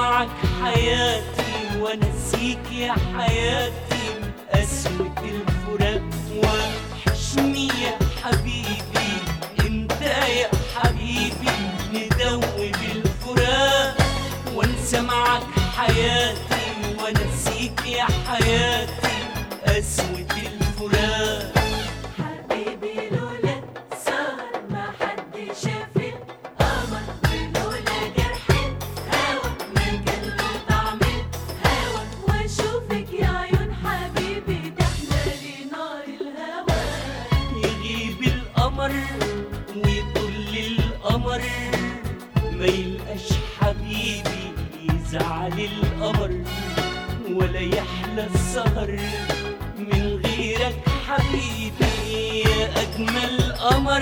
معك حياتي ونسيك يا حياتي من قسوة الفراق. وحشني يا حبيبي انت يا حبيبي ندوب الفراق، وانسى معك حياتي ونسيك يا حياتي قسوة الفراق. حبيبي لولا السهر ما حد شاف القمر، ولولا جرح الهوى ما كان له طعم الهوى. واشوفك يا عيون حبيبي تحلالي نار الهوى. يغيب القمر ويطل القمر ما يلقاش حبيبي يزعل القمر، ولا يحلى السهر من غيرك حبيبي يا أجمل قمر.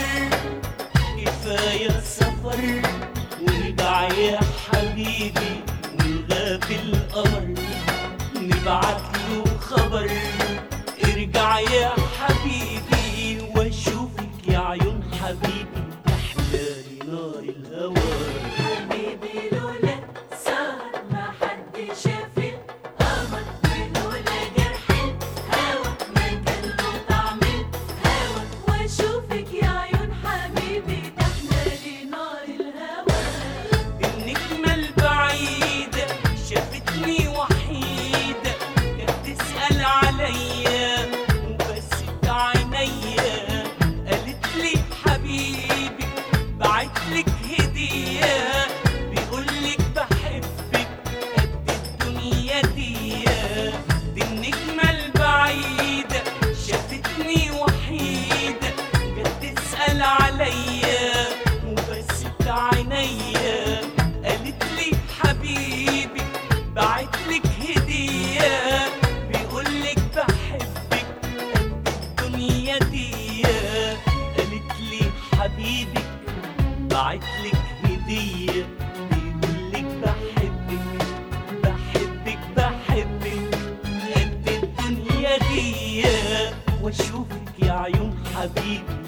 كفاية سفر ونرجع يا حبيبي، ونغاب القمر نبعت له خبر. ارجع يا حبيبي واشوفك يا عيون حبيبي تحلالي نار الهوى. حبيبي لولا السهر ما حد شاف القمر، ولولا جرح الهوى ما كان له طعم الهوى. واشوفك يا عيون حبيبي تحلالي نار الهوى. النجمة البعيدة شافتني وحيدة، كانت تسأل عليا وبست عينيا، قالت لي حبيبي بعتلك هدية، بيقولك بحبك قد الدنيا دي. دي النجمة البعيدة شافتني وحيدة، جت تسأل عليا وبست عينيا، قالت لي حبيبي بعتلك هدية، بيقولك بحبك قد الدنيا دي. قالت لي حبيبك بعتلك هدية، بيقولك بحبك بحبك بحبك قد الدنيا دي. واشوفك يا عيون حبيبي